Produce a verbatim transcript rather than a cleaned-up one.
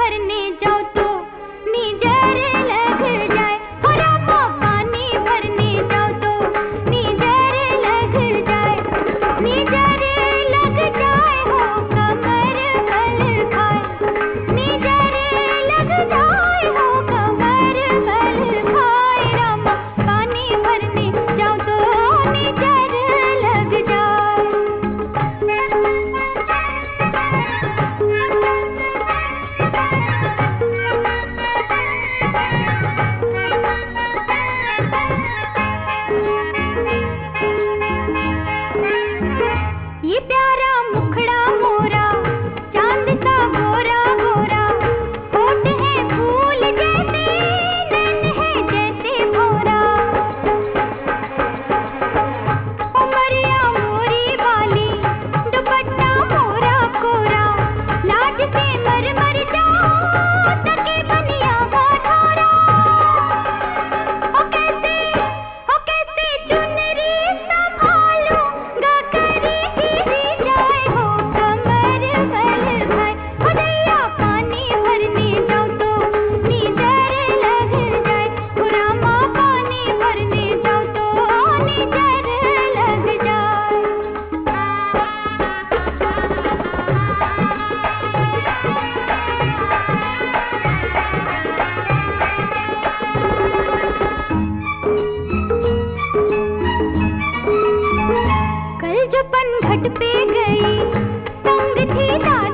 भरने जाओ तो नीजर लग जाए। हो रामा पानी भरने जाओ तो नीजर लग जाए। नीजर लग जाए हो कमर बल खाए। नीजर लग जाए हो कमर बल खाए। रामा पानी भरने जाओ तो नीजर लग जाए। ये प्यारा मुखड़ा मोरा चांद सा गोरा गोरा। होठ है फूल जैसे नैन है जैसे भौरा। उमरिया मोरी वाली दुपट्टा मोरा कोरा। लाज से मर मर जाऊं सके बनिया बाठोरा। ओ कैसे ओ कैसे चुनरी संभालूं गा करी गिरी जाए हो कमर बल खाए। हो दैया पानी भरने जाओ तो नीजर लग जाए। हो रामा पानी भरने जाओ तो नीजर लग जाए। कल जो पनघट पे गई संग थी